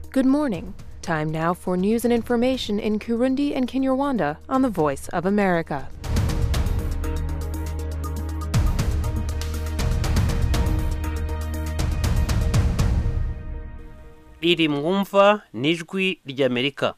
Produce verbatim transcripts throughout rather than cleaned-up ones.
Good morning. Time now for news and information in Kirundi and Kinyarwanda on the Voice of America. iri mwumva n'ijwi ry'Amerika.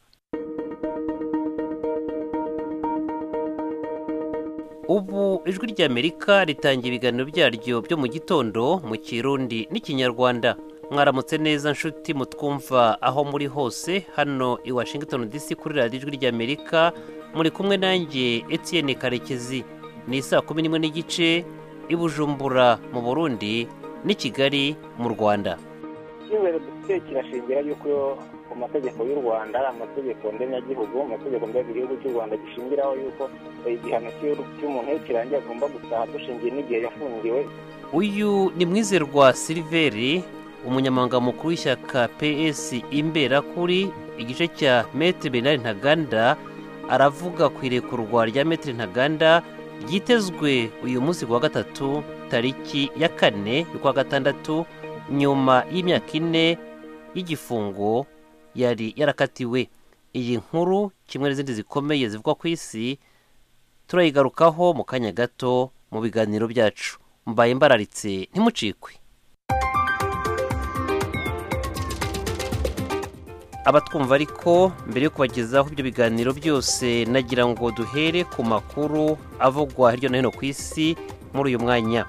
Ubu ijwi ry'Amerika ritangiye ibiganiro byaryo byo mu gitondo mu Kirundi n'Ikinyarwanda. Mwaramutse neza nshuti mutwumva aho muri hose hano i Washington D C kuri radio ijwi ry'Amerika, muri kumwe nanjye Etienne Karekezi. Ni saa kumi n'imwe n'igice i Bujumbura mu Burundi n'i Kigali mu Rwanda. Icyizere dufite kirashingira yuko ku mategeko y'u Rwanda, amategeko ndenyagihugu, amategeko mbere cy'u Rwanda gishingiraho yuko igihano cy'umuntu kirangiye agomba gutaha dushingiye n'igihe yafungiwe. Uyu ni Mwizerwa Silveri, umunyamabanga mukuru w'ishyaka P S Imberakuri, igice cya Maître Bernard Ntaganda, aravuga ku irekurwa rya Maître Ntaganda ryitezwe uyu munsi wa gatatu tariki ya kane y'ukwa gatandatu nyuma y'imyaka ine y'igifungo yari yarakatiwe. Iyi nkuru kimwe n'izindi zikomeye zivuga ku isi turayigarukaho mu kanya gato mu biganiro byacu. Mbaye mbararitse ntimucikwe. Abatwumva ariko mbere yo kubagezaho ibyo biganiro byose nagira ngo duhere ku makuru avugwa hirya no hino ku isi muri uyu mwanya.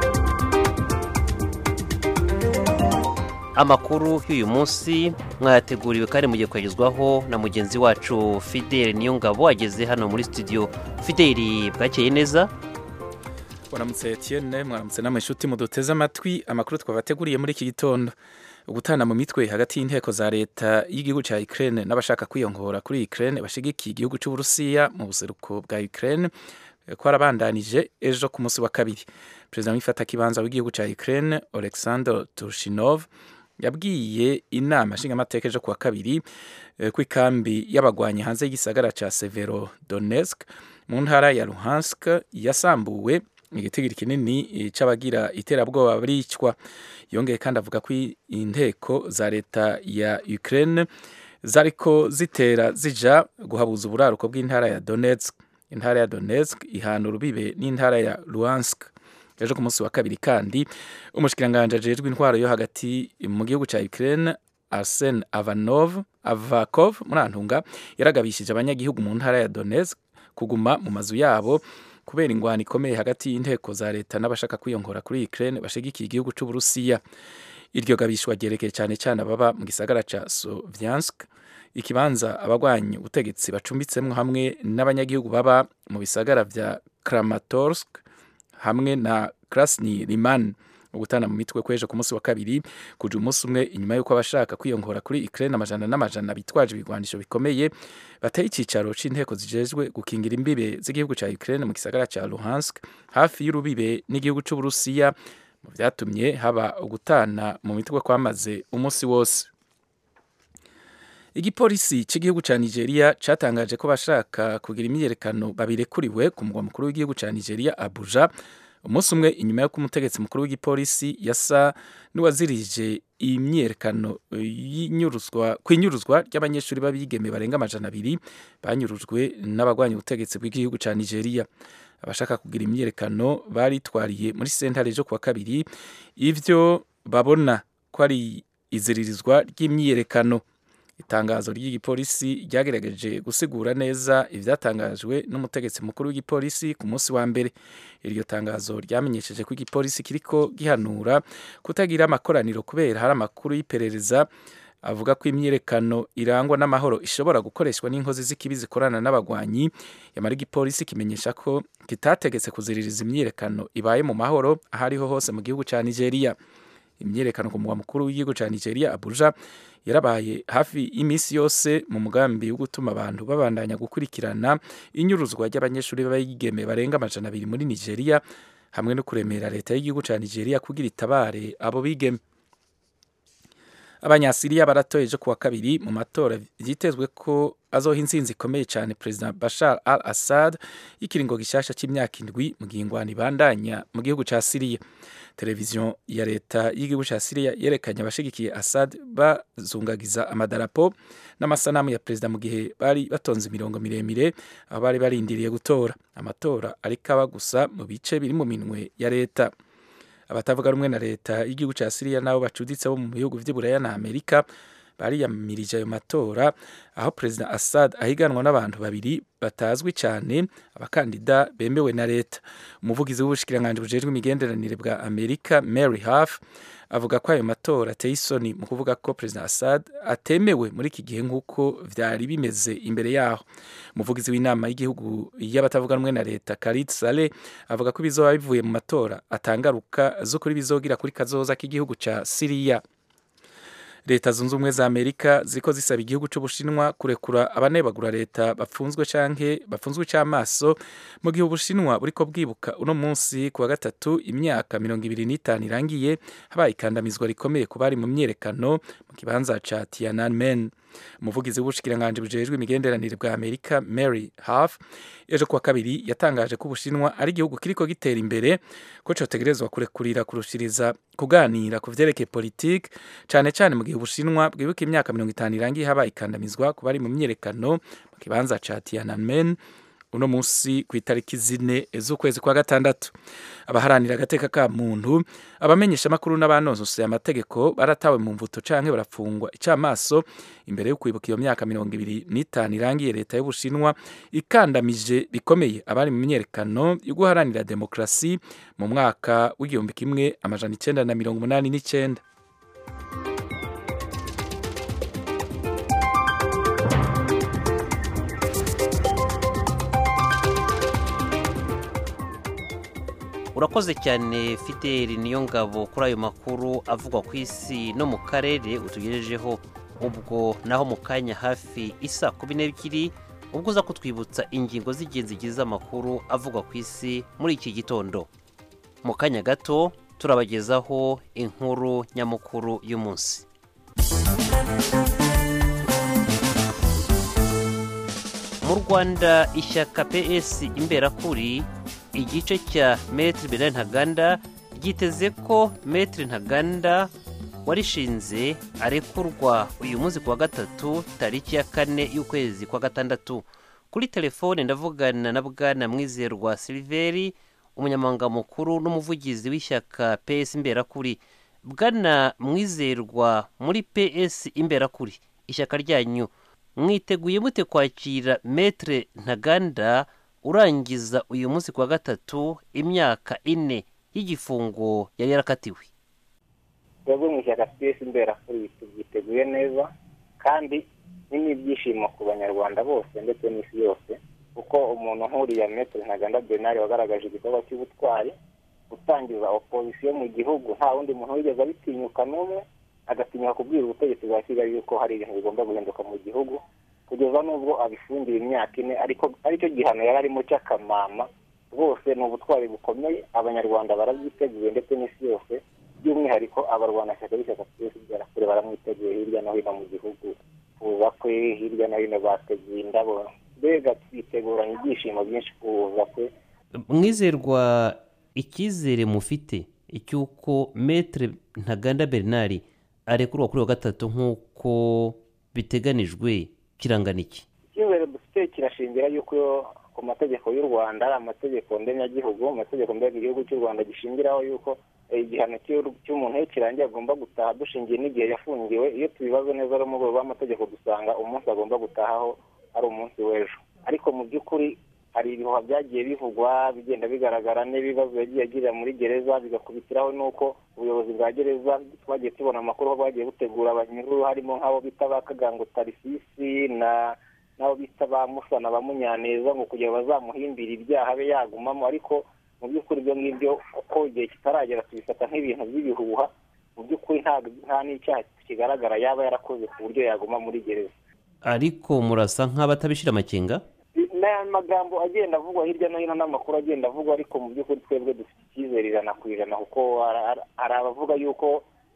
Amakuru y'uyu munsi mwateguriwe kandi mugiye kwagezwaho na mugenzi wacu Fidel Niyongabo ageze hano muri studio. Fidel, bwakeye neza? Waramutse Etienne, mwaramutse namwe nshuti muduteze amatwi. Amakuru twabateguriye muri iki gitondo: ugutana mu mitwe hagati y'inteko za leta y'igihugu cya Ukraine n'abashaka kwiyongora kuri Ukraine bashigikiye igihugu cy'u Burusiya mu buseruko bwa Ukraine ko arabandanije ejo ku munsi wa kabiri. Perezida w'ifata kibanza w'igihugu cya Ukraine Oleksandr Turchinov yabwiye inama nshingamateka ejo kuwa kabiri ku ikambi y'abagwanyi hanze y'igisagara cya Severodonetsk mu ntara ya Luhansk yasambuwe igitigiri kinini c'abagira iterabwoba baricwa. Yongeye kandi avuga ko inteko za leta ya Ukraine zariko zitera zija guhabuza uburaruko bw'intara ya Donetsk. Intara ya Donetsk ihana urubibe n'intara ya Luhansk. Ejo ku munsi wa kabiri kandi umushikiranganje ajejwe intwaro yo hagati mu gihugu cya Ukraine Arsen Avanov Avakov murantunga yaragabishije abanyagihugu mu ntara ya Donetsk kuguma mu mazu yabo kubera ingwano ikomeye hagati y'inteko za leta n'abashaka kwiyongora kuri Ukraine bashigikiye igihugu cy'u Burusiya. Iryo gabishwa ryerekeye cyane cyane ababa mu gisagara ca Sovyansk, ikibanza abagwanyi ubutegetsi bacumbitsemwo hamwe n'abanyagihugu baba mu bisagara vya Kramatorsk hamwe na Krasny Liman. Ugutana mu mitwe kweje ku munsi wa kabiri kuja umunsi umwe inyuma yuko abashaka kwiyongora kuri Ukraine amajana n'amajana bitwaje ibigwanisho bikomeye bateye icicaro c'inteko zijejwe gukingira imbibe z'igihugu ca Ukraine mu gisagara ca Luhansk hafi y'urubibe n'igihugu c'u Burusiya, mu vyatumye haba ugutana mu mitwe kwamaze umunsi wose. Igipolisi c'igihugu ca Nigeria catangaje ko bashaka kugira imyiyerekano babirekuriwe ku mugwa mukuru w'igihugu ca Nigeria Abuja, umunsi umwe inyuma yo kumutegetsi mukuru w'igipolisi yasa n'uwazirije imyiyerekano y'inyuruzwa kwinyuruzwa ry'abanyeshuri babigeme barenga amajana abiri banyurujwe n'abagwanya ubutegetsi bw'igihugu ca Nigeria. Abashaka kugira imyiyerekano baritwariye muri sentare ejo kuwa kabiri ivyo babona ko ari iziririzwa ry'imyiyerekano. Itangazo ry'igipolisi ryagerageje gusigura neza ivyatangajwe n'umutegetsi mukuru w'igipolisi ku munsi wa mbere. Iryo tangazo ryamenyesheje ko igipolisi kiriko gihanura kutagira amakoraniro kubera hari amakuru y'iperereza avuga ko imyiyerekano irangwa n'amahoro ishobora gukoreshwa n'inkozi z'ikibi zikorana n'abagwanyi. Yamara igipolisi kimenyesha ko kitategetse kuziririza imyiyerekano ibaye mu mahoro ahariho hose mu gihugu ca Nigeria. Imyiyerekano ku mugwa mukuru w'igihugu ca Nigeria Abuja yarabaye hafi imisi yose mu mugambi wo gutuma abantu babandanya gukurikirana inyuruzwa ry'abanyeshuri b'abigeme barenga amajana abiri muri Nigeria hamwe no kuremera leta y'igihugu ca Nigeria kugira itabare abo bigeme. abanyasiriya baratoye ejo kuwa kabiri mu matora vyitezwe ko azoha intsinzi ikomeye cyane perezida Bashar al-Assad y'ikiringo gishasha cy'imyaka indwi mu gihe ingwano ibandanya mu gihugu ca Siriya. Televiziyo ya leta y'igihugu ca Siriya yerekanye abashigikiye Assad bazungagiza amadarapo n'amasanamu ya perezida mu gihe bari batonze imirongo miremire aho bari barindiriye gutora. Amatora ariko aba gusa mu bice biri mu minwe ya leta. Abatavuga rumwe na leta y'igihugu ca Siriya nabo bacuditse bo mu bihugu vy'Iburaya na Amerika bariyamirije ayo matora aho perezida Assad ahiganwa n'abantu babiri batazwi cyane abakandida bemewe na leta. Umuvugizi w'ubushikiranganje bujejwe imigenderanire bwa Amerika Mary Harf avuga ko ayo matora ateye isoni mu kuvuga ko perezida Assad atemewe muri iki gihe nk'uko vyari bimeze imbere yaho. Umuvugizi w'inama y'igihugu y'abatavuga rumwe na leta Khalid Saleh avuga ko bizoba bivuye mu matora atangaruka zo kuri bizogira kuri kazoza k'igihugu ca Siriya. Leta zunze ubumwe za Amerika ziriko zisaba igihugu c'Ubushinwa kurekura abanebagura leta bafunzwe canke bafunzwe c'amaso mu gihe Ubushinwa buriko bwibuka uno munsi kuwa gatatu imyaka mirongo ibiri n'itanu irangiye habaye ikandamizwa rikomeye ku bari mu myerekano mu kibanza ca Tiananmen. Umuvugizi w'ubushikiranganje bujejwe imigenderanire bwa Amerika Mary Harf ejo kuwa kabiri yatangaje ko Ubushinwa ari igihugu kiriko gitera imbere ko cotegerezwa kurekurira kurushiriza kuganira ku vyerekeye politike cane cane mu gihe Ubushinwa bwibuka imyaka mirongo itanu irangiye habaye ikandamizwa ku bari mu myerekano mu kibanza ca Tiananmen uno munsi ku itariki zine z'ukwezi kwa gatandatu. Abaharanira agateka ka muntu abamenyesha makuru n'abanonosoye amategeko baratawe mu mvuto canke barafungwa icamaso imbere yo kwibuka iyo myaka mirongo ibiri n'itanu irangiye leta y'Ubushinwa ikandamije bikomeye abari mu myerekano yo guharanira demokrasi mu mwaka w'igihumbi kimwe amajana icenda na mirongo umunani n'icenda. Urakoze cyane Fideli Niyongabo kuri ayo makuru avugwa ku isi no mu karere utugejejeho. Ubwo naho mu kanya hafi isa kumi n'ebyiri ubwo uza kutwibutsa ingingo z'ingenzi zigize amakuru avugwa ku isi muri iki gitondo. Mu kanya gato turabagezaho inkuru nyamukuru y'umunsi. Mu Rwanda ishyaka P S Imberakuri igice cya Maître Bernard Ntaganda giteze ko Maître Ntaganda warishinze arekurwa uyu munsi kuwa gatatu tariki ya kane y'ukwezi kwa gatandatu. Kuri telefone ndavugana na Bwana Mwizerwa Silveri, umunyamabanga mukuru n'umuvugizi w'ishyaka P S Imberakuri. Bwana Mwizerwa, muri P S Imberakuri ishyaka ryanyu mwiteguye mute kwakira Maître Ntaganda urangiza uyu munsi kwa gatatu imyaka ine y'igifungo yari yarakatiwe? Twebwe mu ishyaka P S Imberakuri tubyiteguye neza kandi n'ibyishimo ku banyarwanda bose ndetse n'isi yose, kuko umuntu nk'uriya Maître Ntaganda Bernard wagaragaje igikorwa cy'ubutwari gutangiza opozisiyo mu gihugu, nta wundi muntu wigeze abitinyuka n'umwe agatinyuka kubwira ubutegetsi bwa Kigali yuko hari ibintu bigomba guhinduka mu gihugu, kugeza n'ubwo abifungira imyaka ine ariko aricyo gihano yari arimo cy'akamama. Rwose ni ubutwari bukomeye, abanyarwanda barabyiteguye ndetse n'isi yose, by'umwihariko abarwanashyaka b'ishyaka P S Imberakuri baramwiteguye hirya no hino mu gihugu. Kuza kwe hirya no hino bateguye indabo, mbega twiteguranye ibyishimo byinshi kuza kwe. Mwizerwa, icyizere mufite icyuko Maître Ntaganda Bernard arekurwa kuri wa gatatu nk'uko biteganijwe kirangana iki? Icyizere dufite kirashingira yuko ku mategeko y'u Rwanda ari amategeko ndenyagihugu, amategeko mbega igihugu cy'u Rwanda gishingiraho yuko igihano cy'umuntu kirangiye agomba gutaha dushingiye n'igihe yafungiwe. Iyo tubibaze neza ari mu rwego rw'amategeko dusanga umunsi agomba gutahaho ari umunsi w'ejo, ariko mu by'ukuri hari ibihuha byagiye bivugwa bigenda bigaragara n'ibibazo yagiye agirira muri gereza, bigakubitiraho n'uko ubuyobozi bwa gereza twagiye tubona amakuru aho bagiye butegura abanyururu, harimo nk'abo bita ba Kagango Tarisisi na n'abo bita ba Musana ba Munyaneza ngo kugira bazamuhimbira ibyaha be yagumamo. Ariko mu by'ukuri ibyo ngibyo uko igihe kitaragera tubifata nk'ibintu by'ibihuha, mu by'ukuri nta n'icyaha kigaragara yaba yarakoze ku buryo yaguma muri gereza. Ariko murasa nk'abatabishira amakenga? N'aya magambo agenda avugwa hirya no hino n'amakuru agenda avugwa, ariko mu by'ukuri twebwe dufite icyizere ijana ku ijana, kuko hari abavuga yuko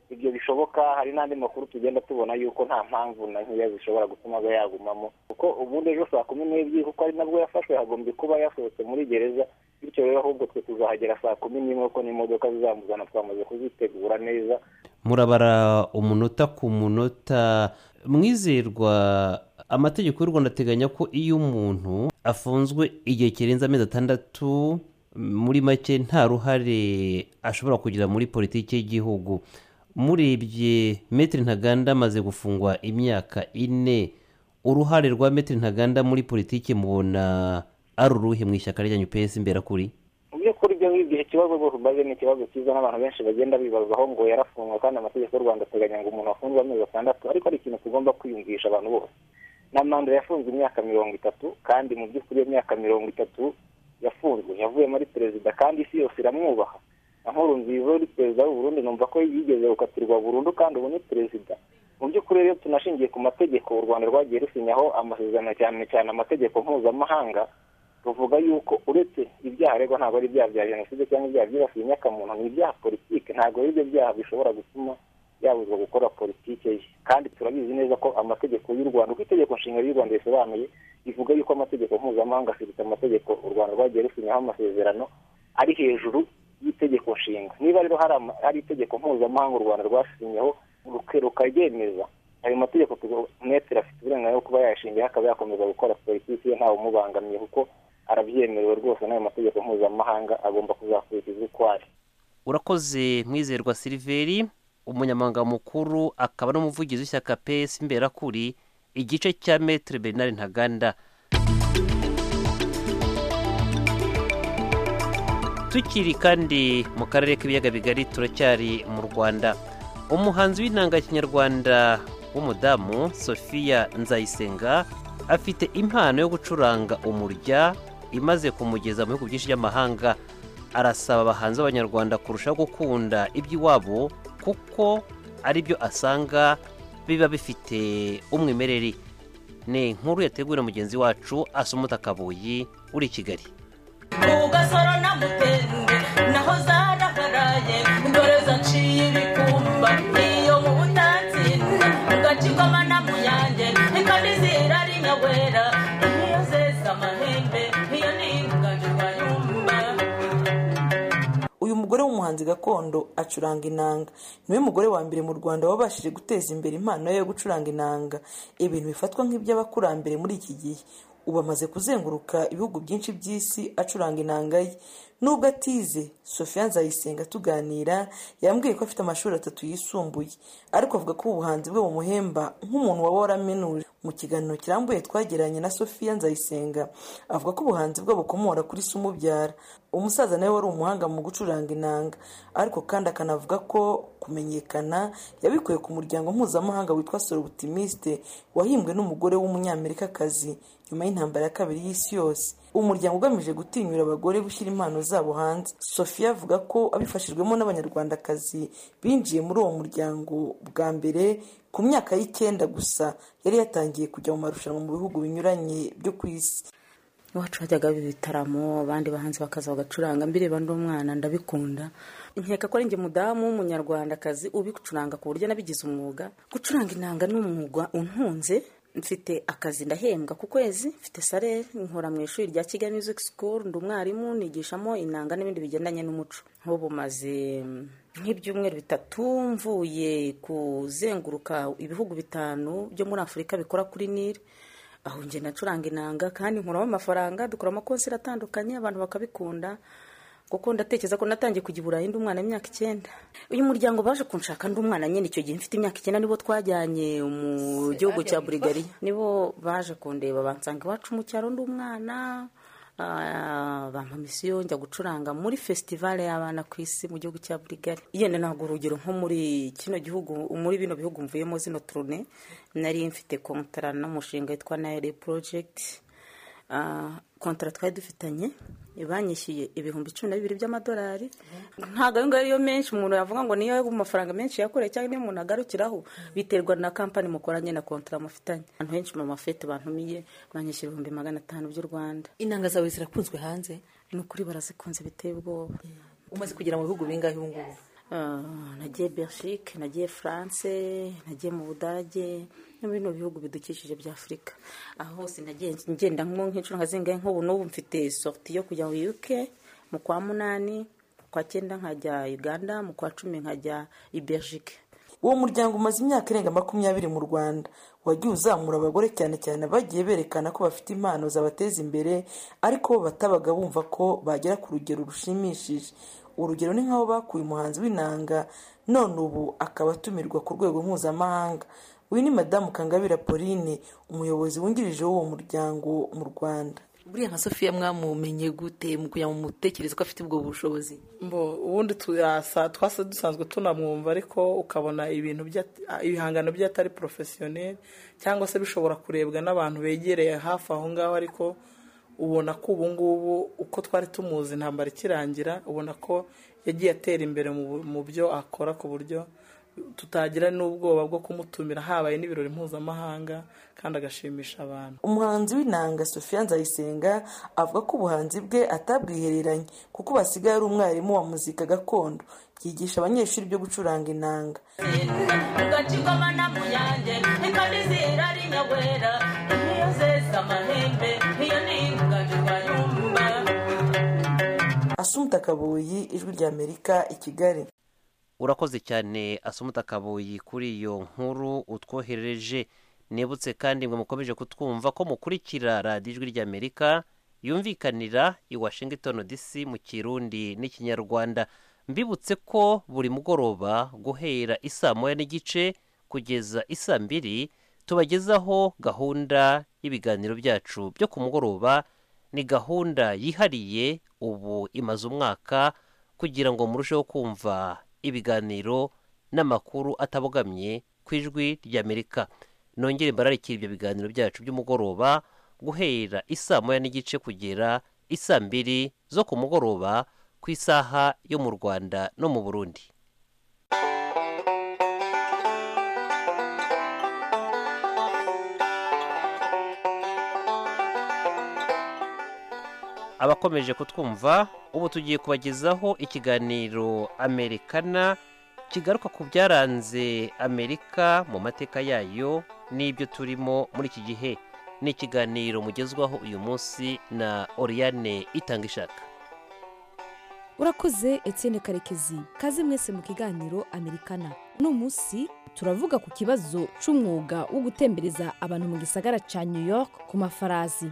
ibyo bishoboka. Hari n'andi makuru tugenda tubona yuko nta mpamvu na nkeya zishobora gutuma aba yagumamo, kuko ubundi ejo saa kumi n'ebyiri kuko ari nabwo yafashwe yagombye kuba yasohotse muri gereza, bityo rero ahubwo twe tuzahagera saa kumi n'imwe kuko n'imodoka zizamuzana twamaze kuzitegura neza. Murabara umunota ku munota. Mwizerwa, amategeko y'u Rwanda ateganya ko iyo umuntu afunzwe igihe kirenze amezi atandatu, muri make nta ruhare ashobora kugira muri politiki y'igihugu. Murebye Maître Ntaganda amaze gufungwa imyaka ine, uruhare rwa Maître Ntaganda muri politiki mubona ari uruhe mu ishyaka ryanyu P S Imberakuri? Mu by'ukuri ibyo ngibyo ikibazo rwose umaze ni ikibazo cyiza n'abantu benshi bagenda bibazaho ngo yarafungwa kandi amategeko y'u Rwanda ateganya ngo umuntu afunzwe amezi atandatu, ariko ari ikintu tugomba kwiyumvisha abantu bose. Na Mandela yafunzwe imyaka mirongo itatu, kandi mu by'ukuri iyo myaka mirongo itatu yafunzwe yavuyemo ari perezida kandi isi yose iramwubaha. Nkurunziza uri perezida w'u Burundi numva ko yigeze gukatirwa burundu kandi ubu ni perezida. Mu by'ukuri rero tunashingiye ku mategeko u Rwanda rwagiye rusinyaho amasezerano, cyane cyane amategeko mpuzamahanga, tuvuga yuko uretse ibyaha aregwa ntabwo ari ibyaha bya jenoside cyangwa ibyaha byibasiye inyokomuntu, ni ibyaha politike, ntabwo ari ibyo byaha bishobora gutuma yabuzwa gukora politike ye. Kandi turabizi neza ko amategeko y'u Rwanda, uko itegeko nshinga ry'u Rwanda risobanuye, ivuga yuko amategeko mpuzamahanga afite amategeko u Rwanda rwagiye rusinyaho amasezerano ari hejuru y'itegeko nshinga. Niba rero hari hari itegeko mpuzamahanga u Rwanda rwasinyeho rukaryemeza, ayo mategeko Maître afite uburenganzira bwo kuba yashingiye akaba yakomeza gukora politiki ye ntawe umubangamiye, kuko arabyemerewe rwose n'ayo mategeko mpuzamahanga agomba kuzakurikizwa uko ari. Urakoze Mwizerwa Silveri, umunyamabanga mukuru akaba n'umuvugizi w'ishyaka P S Imberakuri, igice cya Maître Bernard Ntaganda. Tukiri kandi mu karere k'ibiyaga bigari, turacyari mu Rwanda. Umuhanzi w'inanga kinyarwanda w'umudamu Sophia Nzayisenga afite impano yo gucuranga umurya imaze kumugeza mu bihugu byinshi by'amahanga. Arasaba abahanzi b'Abanyarwanda kurushaho gukunda iby'iwabo kuko ari byo asanga biba bifite umwimerere. Ni inkuru yateguwe na mugenzi wacu Asumuta Kabuyi uri i Kigali. Ugasoro na mutende naho zaraharaye ndoreza nciye ibikumba iyo mu butatsinda ugacikoma na muyange ikandi zirari nyawera iyo zeza amahembe iyo ningajwa yumba. Uyu mugore w'umuhanzi gakondo acuranga inanga, niwe mugore wa mbere mu Rwanda wabashije guteza imbere impano yo gucuranga inanga, ibintu bifatwa nk'iby'abakurambere muri iki gihe. Ubu amaze kuzenguruka ibihugu byinshi by'isi acuranga inanga ye. Nubwo atize, Sophia Nzayisenga tuganira yambwiye ko afite amashuri atatu yisumbuye, ariko avuga ko ubuhanzi bwe bumuhemba nk'umuntu waba waramenuje. Mu kiganiro kirambuye twagiranye na Sophia Nzayisenga, avuga ko ubuhanzi bwe bukomora kuri se umubyara, umusaza nawe wari umuhanga mu gucuranga inanga, ariko kandi akanavuga ko kumenyekana yabikuye ku muryango mpuzamahanga witwa Solo Optimiste wahimbwe n'umugore w'umunyamerikakazi nyuma y'intambara ya kabiri y'isi yose. Umuryango ugamije gutinyura abagore gushyira impano zabo hanze. Sophia avuga ko abifashijwemo n'Abanyarwandakazi binjiye muri uwo muryango bwa mbere ku myaka y'icyenda gusa, yari yatangiye kujya mu marushanwa mu bihugu binyuranye byo ku isi. Iwacu hajyaga ibitaramo, abandi bahanzi bakaza bagacuranga, mbireba ndi umwana ndabikunda. Nkeka ko ari njye mudamu w'umunyarwandakazi ubicuranga ku buryo nabigize umwuga. Gucuranga inanga ni umwuga untunze. Mfite akazi ndahembwa ku kwezi, mfite salaire, nkora mu ishuri rya Kigali Music School, ndi umwarimu nigishamo inanga n'ibindi bigendanye n'umuco. Nk'ubu maze nk'ibyumweru bitatu mvuye kuzenguruka ibihugu bitanu byo muri Afurika bikora kuri Nile, aho nje nacuranga inanga kandi nkuramo amafaranga, dukora amakonseri atandukanye, abantu bakabikunda. Kuko ndatekereza ko natangiye kujya i Burayi ndi umwana w'imyaka icyenda. Uyu muryango baje kunshaka ndi umwana nyine icyo gihe mfite imyaka icyenda, nibo twajyanye mu gihugu cya Bulgaria, nibo baje kundeba bansanga iwacu mu cyaro ndi umwana, bampa misiyo njya gucuranga muri festival y'abana ku isi mu gihugu cya Bulgaria. Yenda ntabwo urugero nko muri kino gihugu, muri bino bihugu mvuyemo zino tournée, nari mfite contrat n'umushinga witwa Nile Project. Contrat twari dufitanye banyishyuye ibihumbi cumi na bibiri by'amadolari. Ntabwo ngo ariyo menshi umuntu yavuga ngo niyo mu mafaranga menshi yakoreye cyangwa niyo umuntu agarukiraho, biterwa na company mukoranye na contrat mufitanye. Abantu henshi mu mafete bantumiye banyishyura ibihumbi magana atanu by'u Rwanda. Inanga zawe zirakunzwe hanze? Ni ukuri barazikunze biteye ubwoba. Umaze kugera mu bihugu bingahe ubu ngubu? nagiye Belgique, nagiye France, nagiye mu Budage no bino bihugu bidukikije bya Afurika. Aho hose nagiye ngenda nk'inshuro nkazingaye nk'ubu n'ubu mfite sortie yo kujya mu U K mu kwa munani, kwa cyenda nkajya Uganda, mu kwa cumi nkajya i Belgique. Uwo muryango umaze imyaka irenga makumyabiri mu Rwanda wagiye uzamura abagore cyane cyane bagiye berekana ko bafite impano zabateza imbere ariko batabaga bumva ko bagera ku rugero rushimishije. Urugero ni nk'aho bakuye umuhanzi w'inanga none ubu akaba atumirwa ku rwego mpuzamahanga. Uyu ni Madamu Kangabire Pauline, umuyobozi wungirije w'uwo muryango mu Rwanda. Buriya nka Sophia mwamumenye gute mu kuya mu mutekereza ko afite ubwo bushobozi? Mbo ubundi tuyasa twase dusanzwe tunamwumva ariko ukabona ibintu bya ibihangano by'atari professionnel cyangwa se bishobora kurebwa n'abantu begereye hafi aho ngaho, ariko ubona ko ubu ngubu uko twari tumuzi ntambara ikirangira ubona ko yagiye atera imbere mu byo akora ku buryo tutagira n'ubwoba bwo kumutumira habaye n'ibirori mpuzamahanga kandi agashimisha abantu. Umuhanzi w'inanga Sophia Nzayisenga avuga ko ubuhanzi bwe atabwihereranye kuko basigaye ari umwarimu wa muzika gakondo yigisha abanyeshuri byo gucuranga inanga. Asumta Kabuyi, Ijwi ry'Amerika, i Kigali. Urakoze cyane Asumta Kabuyi kuri iyo nkuru utwoherereje. Nibutse kandi mwe mukomeje kutwumva ko mukurikira radiyo Ijwi ry'Amerika yumvikanira i Washington D C mu Kirundi n'Ikinyarwanda. Mbibutse ko buri mugoroba guhera isaa moya n'igice kugeza isaa mbiri tubagezaho gahunda y'ibiganiro byacu byo ku mugoroba. Ni gahunda yihariye ubu imaze umwaka kugira ngo murusheho kumva ibiganiro n'amakuru atabogamye ku Ijwi ry'Amerika. Nongere mbararikira ibyo biganiro byacu by'umugoroba guhera isaa moya n'igice kugera isaa mbiri zo ku mugoroba ku isaha yo mu Rwanda no mu Burundi. Abakomeje kutwumva ubu tugiye kubagezaho ikiganiro Amerikana kigaruka ku byaranze Amerika mu mateka yayo n'ibyo turimo muri iki gihe. Ni ikiganiro mugezwaho uyu munsi na Oriane Itangishaka. Urakoze Etienne Karekezi. Kaze mwese mu kiganiro Amerikana. No munsi turavuga ku kibazo c'umwuga wo gutembereza abantu mu gisagara ca New York ku mafarazi.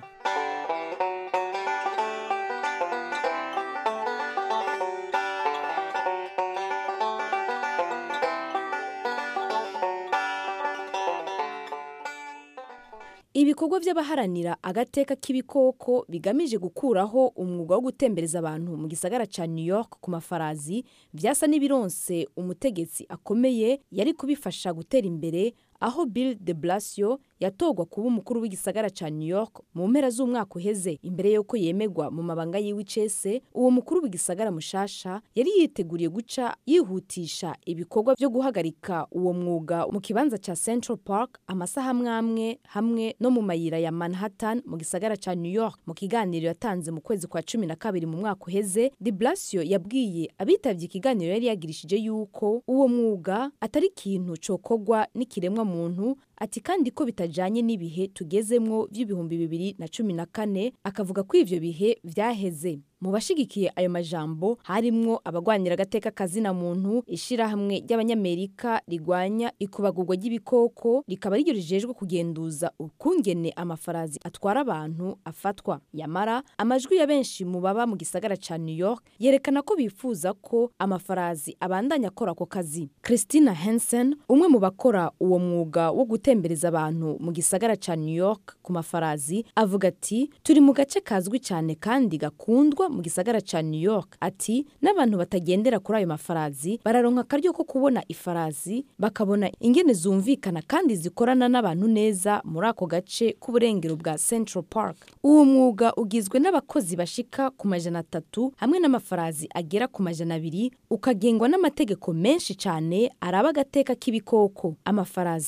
Ibikorwa by'abaharanira agateka k'ibikoko bigamije gukuraho umwuga wo gutembereza abantu mu gisagara ca New York ku mafarazi byasa n'ibironse umutegetsi akomeye yari kubifasha gutera imbere, aho Bill de Blasio yatogwa kuba umukuru w'igisagara ca New York mu mpera z'umwaka uheze. Imbere yuko yemegwa mu mabanga y'icese, uwo mukuru w'igisagara mushasha yari yiteguriye guca yihutisha ibikorwa byo guhagarika uwo mwuga mu kibanza ca Central Park amasaha amwe hamwe no mu mayira ya Manhattan mu gisagara ca New York. Mu kiganiro yatanze mu kwezi kwa cumi na kabiri mu mwaka uheze, de Blasio yabwiye abitavye ikiganiro yari yagirishije yuko uwo mwuga atari ikintu cokogwa n'ikiremwa muntu, ati kandi ko bitajanye n'ibihe tugezemwo by'ibihumbi bibiri na cumi na kane, akavuga ko ivyo bihe vyaheze. Mu bashigikiye ayo majambo harimwo abagwanira agateka kazina muntu, ishirahamwe ry'Abanyamerika rigwanya ikubagurwa ry'ibikoko rikaba rigyo rijejwe kugenduza ukungene amafarazi atwara abantu afatwa. Yamara amajwi ya benshi mu baba mu gisagara ca New York yerekana ko bifuza ko amafarazi abandanya akora ako kazi. Christina Hansen, umwe mu bakora uwo mwuga wo gutembereza abantu mu gisagara ca New York ku mafarazi, avuga ati turi mu gace kazwi cyane kandi gakundwa mu gisagara ca New York. Ati n'abantu batagendera kuri ayo mafarazi bararonka akaryo ko kubona ifarazi, bakabona ingene zumvikana kandi zikorana n'abantu neza muri ako gace k'uburengero bwa Central Park. Uwo mwuga ugizwe n'abakozi bashika ku majana atatu hamwe n'amafarazi agera ku majana abiri, ukagengwa n'amategeko menshi cyane araba agateka k'ibikoko. Amafarazi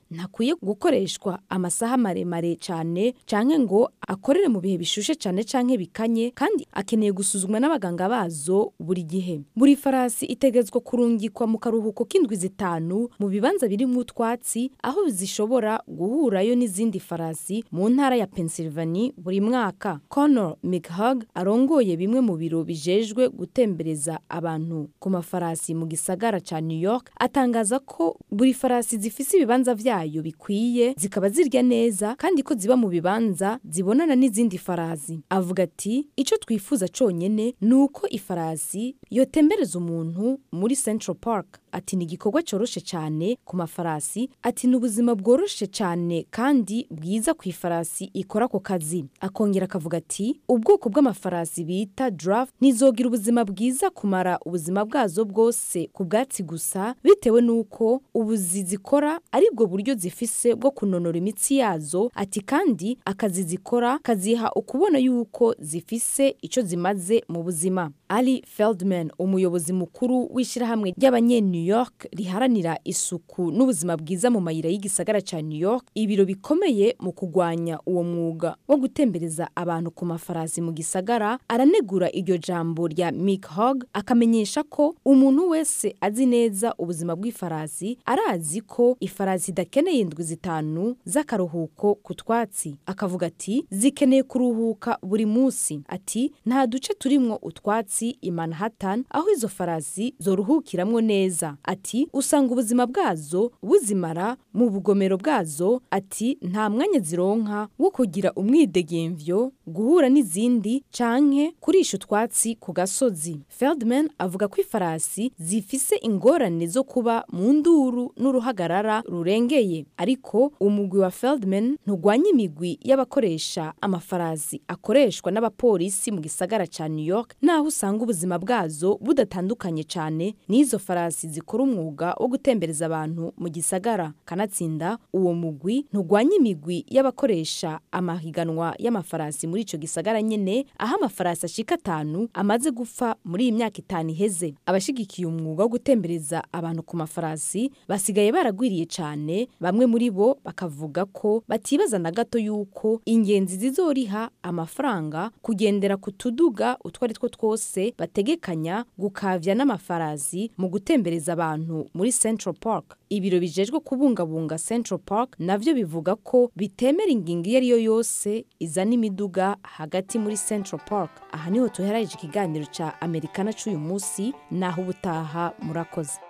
ntakwiye gukoreshwa amasaha maremare cyane canke ngo akorere mu bihe bishushe cyane canke bikanye, kandi akeneye gusuzumwa n'abaganga bazo buri gihe. Buri farasi itegetswe kurungikwa mu karuhuko k'indwi zitanu mu bibanza birimwo utwatsi, aho zishobora guhurayo n'izindi farasi mu ntara ya Pennsylvania buri mwaka. Connor McHugh arongoye bimwe mu biro bijejwe gutembereza abantu ku mafarasi mu gisagara ca New York atangaza ko buri farasi zifise ibibanza vyayo bikwiye, zikaba zirya neza, kandi ko ziba mu bibanza zibonana n'izindi farasi. Avuga ati ico twifuza conyene nuko ifarasi yotembereza umuntu muri Central Park. Ati ni igikorwa coroshe cyane ku mafarasi, ati n'ubuzima bworoshe cyane kandi bwiza ku ifarasi ikora ko kazi. Akongera akavuga ati ubwoko bw'amafarasi bita draft nizogira ubuzima bwiza kumara ubuzima bwazo bwose ku bwatsi gusa, bitewe nuko ubuzi zikora aribwo buryo zifise bwo kunonora imitsi yazo. Ati kandi akazi zikora kaziha ukubona yuko zifise ico zimaze mu buzima. Ali Feldman, umuyobozi mukuru w'ishirahamwe ry'abanye New York riharanira isuku n'ubuzima bwiza mu mayira y'igisagara ca New York, ibiro bikomeye mu kugwanya uwo mwuga wo gutembereza abantu ku mafarasi mu gisagara, aranegura iryo jambo rya McHugh, akamenyesha ko umuntu wese azi neza ubuzima bw'ifarasi arazi ko ifarasi idakeneye indwi zitanu z'akaruhuko ku twatsi. Akavuga ati zikeneye kuruhuka buri munsi. Ati nta duce turimwo utwatsi i Manhattan aho izo farasi zoruhukiramwo neza. Ati usanga ubuzima bwazo buzimara mu bugomero bwazo. Ati nta mwanya zironka wo kugira umwidegemvyo, guhura n'izindi canke kurisha utwatsi ku gasozi. Feldman avuga ko ifarasi zifise ingorane zo kuba mu nduru n'uruhagarara rurengeye, ariko umugwi wa Feldman ntugwanya imigwi y'abakoresha amafarasi akoreshwa n'abapolisi mu gisagara ca New York, naho usanga ubuzima bwazo budatandukanye cyane n'izo farasi zikora umwuga wo gutembereza abantu mu gisagara. Kanatsinda uwo mugwi ntugwanya imigwi y'abakoresha amahiganwa y'amafarasi muri ico gisagara nyene, aho amafarasi ashika atanu amaze gupfa muri iyi myaka itanu iheze. Abashigikiye umwuga wo gutembereza abantu ku mafarasi basigaye baragwiriye cyane, bamwe muri bo bakavuga ko batibaza na gato yuko ingenzi zizoriha amafaranga kugendera ku tuduga utwari two twose bategekanya gukavya n'amafarasi mu gutembereza abantu muri Central Park. Ibiro bijejwe kubungabunga Central Park navyo bivuga ko bitemera ingingo iyo ariyo yose izana imiduga hagati muri Central Park. Aha niho tuheraje ikiganiro ca Amerikana c'uyu munsi, naho ubutaha murakoze.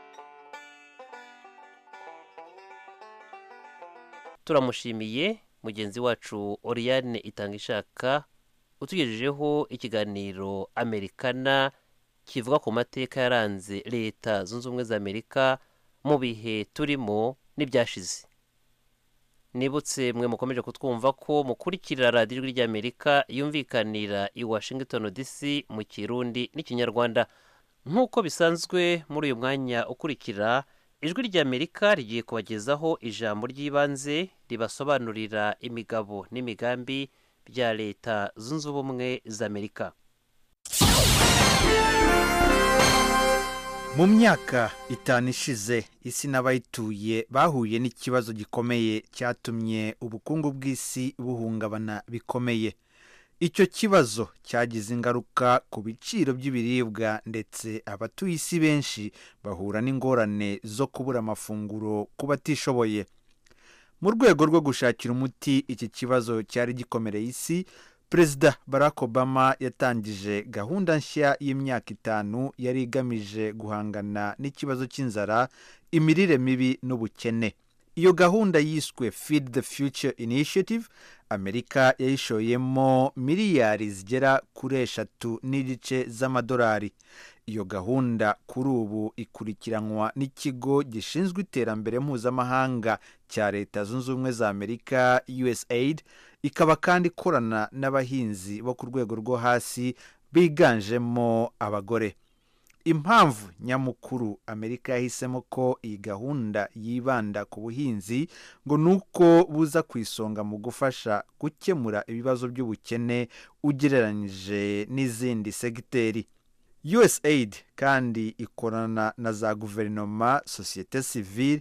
Turamushimiye mugenzi wacu Oriane Itangishaka utugejejeho ikiganiro Amerikana kivuga ku mateka yaranze Leta Zunze Ubumwe za Amerika mu bihe turimo n'ibyashize. Nibutse mwe mukomeje kutwumva ko mukurikira radiyo ijwi ry'Amerika yumvikanira i Washington D C mu Kirundi n'Ikinyarwanda. Nk'uko bisanzwe muri uyu mwanya ukurikira, ijwi ry'Amerika rigiye kubagezaho ijambo ry'ibanze ribasobanurira imigabo n'imigambi bya Leta Zunze Ubumwe za Amerika. Mu myaka itanu ishize, isi n'abayituye bahuye n'ikibazo gikomeye cyatumye ubukungu bw'isi buhungabana bikomeye. Icyo kibazo cyagize ingaruka ku biciro by'ibiribwa, ndetse abatuye isi benshi bahura n'ingorane zo kubura amafunguro ku batishoboye. Mu rwego rwo gushakira umuti iki kibazo cyari gikomereye isi, Perezida Barack Obama yatangije gahunda nshya y'imyaka itanu yari igamije guhangana n'ikibazo cy'inzara, imirire mibi n'ubukene. Iyo gahunda yiswe Feed the Future Initiative, Amerika yayishoyemo miliyari zigera kuri eshatu n'igice z'amadolari. Iyo gahunda kuri ubu ikurikiranwa n'ikigo gishinzwe iterambere mpuzamahanga cya Leta Zunze Ubumwe za Amerika U S A I D, ikaba kandi ikorana n'abahinzi bo ku rwego rwo hasi biganjemo abagore. Impamvu nyamukuru Amerika yahisemo ko iyi gahunda yibanda ku buhinzi ngo nuko buza ku isonga mu gufasha gukemura ibibazo by'ubukene ugereranyije n'izindi segiteri. U S A I D kandi ikorana na za guverinoma, sosiyete sivile,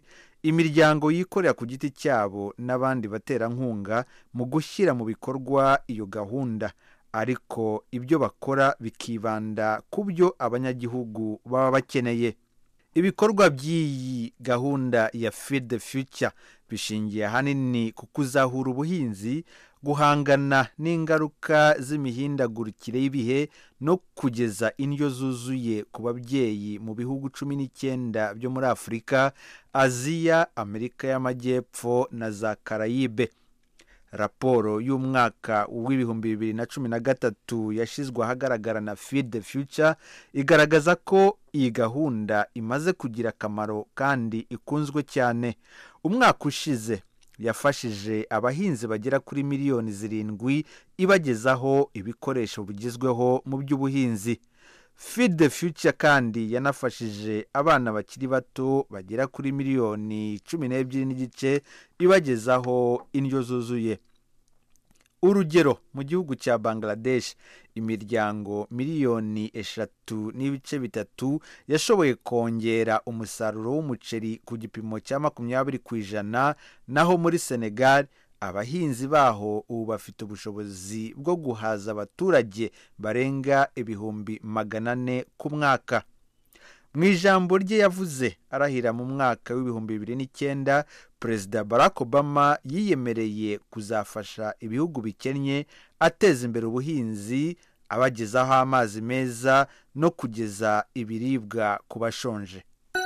imiryango yikorera ku giti cyabo n'abandi baterankunga mu gushyira mu bikorwa iyo gahunda, ariko ibyo bakora bikibanda ku byo abanyagihugu baba bakeneye. Ibikorwa by'iyi gahunda ya Feed the Future bishingiye ahanini ku kuzahura ubuhinzi, guhangana n'ingaruka z'imihindagurikire y'ibihe no kugeza indyo zuzuye ku babyeyi mu bihugu cumi n'icyenda byo muri Afurika, Aziya, Amerika y'Amajyepfo na za Karayibe. Raporo y'umwaka w'ibihumbi bibiri na cumi na gatatu yashyizwe ahagaragara na Feed the Future igaragaza ko iyi gahunda imaze kugira akamaro kandi ikunzwe cyane. Umwaka ushize yafashije abahinzi bagera kuri miliyoni zirindwi ibagezaho ibikoresho bigezweho mu by'ubuhinzi. Feed the Future kandi yanafashije abana bakiri bato bagera kuri miliyoni cumi n'ebyiri n'igice ibagezaho indyo zuzuye. Urugero, mu gihugu cya Bangladesh imiryango miliyoni eshatu n'ibice bitatu yashoboye kongera umusaruro w'umuceri ku gipimo cya makumyabiri ku ijana, naho muri Senegal abahinzi baho ubu bafite ubushobozi bwo guhaza abaturage barenga ibihumbi magana ane ku mwaka. Mu ijambo rye yavuze arahira mu mwaka w'ibihumbi bibiri n'icyenda, Perezida Barack Obama yiyemereye kuzafasha ibihugu bikennye ateza imbere ubuhinzi, abagezaho amazi meza no kugeza ibiribwa ku bashonje.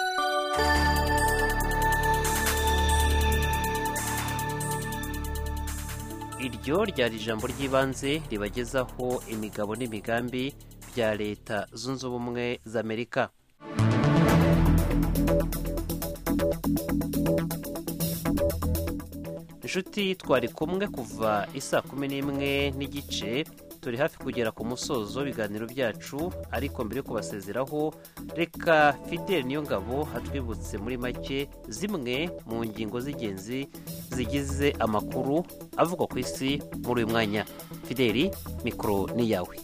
Iryo ryari ijambo ry'ibanze ribagezaho imigabo n'imigambi bya Leta Zunze Ubumwe za Amerika. Inshuti, twari kumwe kuva isaa kumi n'imwe n'igice, turi hafi kugera ku musozo w'ibiganiro byacu, ariko mbere yo kubasezeraho reka Fidel Niyongabo hatwibutse muri make zimwe mu ngingo z'ingenzi zigize amakuru avugwa ku isi muri uyu mwanya. Fidel, mikoro ni yawe.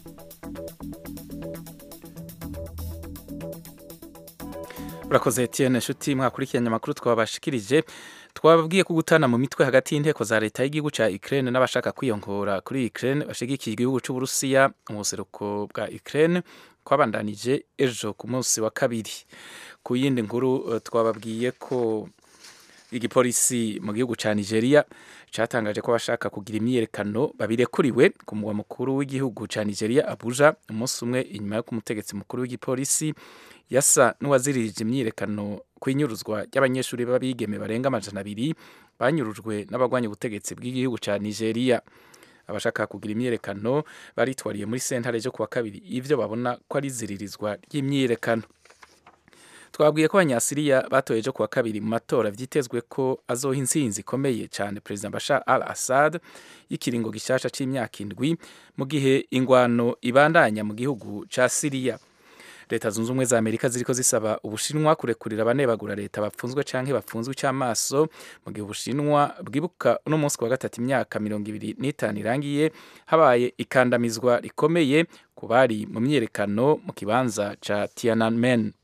Urakoze Etienne. Nshuti, mwakurikiranye amakuru twabashikirije. Twababwiye ko gutana mu mitwe hagati y'inteko za leta y'igihugu cya Ukraine n'abashaka kwiyongora kuri Ukraine bashigikiye igihugu cy'u Burusiya mu buseruko bwa Ukraine kwabandanije ejo ku munsi wa kabiri. Ku yindi nkuru twababwiye ko igipolisi mu gihugu cya Nigeria cyatangaje ko bashaka kugira imyiyerekano babirekuriwe ku mugwa mukuru w'igihugu cya Nigeria Abuja, umunsi umwe inyuma yo kumutegetsi mukuru w'igipolisi yasa n'uwaziririje imyiyerekano kwinyuruzwa ry'abanyeshuri b'abigeme barenga amajana abiri banyurujwe n'abagwanya ubutegetsi bw'igihugu cya Nigeria. Abashaka kugira imyiyerekano baritwariye muri sentare ryo kuwa kabiri ivyo babona ko ari ziririzwa ry'imyiyerekano. Twabwiye ko abanyasiriya batoye ejo kuwa kabiri mu matora vyitezwe ko azoha intsinzi ikomeye cyane Perezida Bashar al-Assad y'ikiringo gishasha c'imyaka indwi mu gihe ingwano ibandanya mu gihugu ca Syria. Leta Zunze Ubumwe za Amerika ziriko zisaba Ubushinwa kurekurira abanebagura leta bapfunzwe canke bapfunzwe cy'amaso mu gihe Ubushinwa bwibuka uno munsi wa gatatu imyaka mirongo ibiri n'itanu irangiye habaye ikandamizwa rikomeye ku bari mu myiyerekano mu kibanza ca Tiananmen.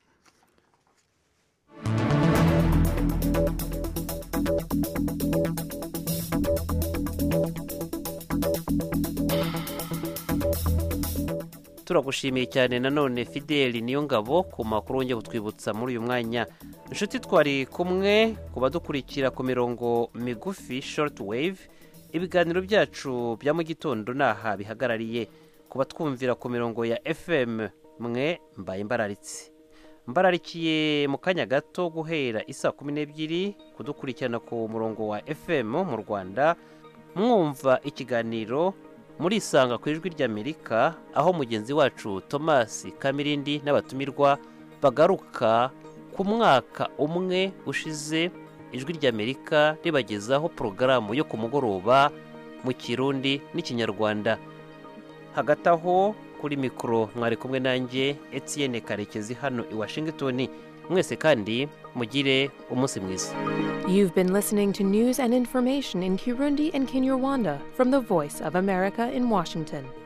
Turagushimiye cyane nanone Fidel Niyongabo ku makuru nge butwibutsa muri uyu mwanya. Inshuti, twari kumwe kuba dukurikira ku mirongo migufi short wave, ibiganiro byacu bya mu gitondo naha bihagarariye. Kuba twumvira ku mirongo ya F M mwe mbaye imbararitse mbararikiye mu kanya gato guhera isa kumi n'ebyiri kudukurikirana ku murongo wa F M mu Rwanda, mwumva ikiganiro muri isanga ku ijwi ry'Amerika, aho mugenzi wacu Thomas Kamirindi n'abatumirwa bagaruka ku mwaka umwe ushize ijwi ry'Amerika ribagezaho porogaramu yo ku mugoroba mu Kirundi n'Ikinyarwanda. Hagati aho kuri mikoro mwari kumwe nanjye Etienne Karekezi hano i Washington. Mwese kandi mugire umunsi mwiza. You've been listening to news and information in Kirundi and Kinyarwanda from the Voice of America in Washington.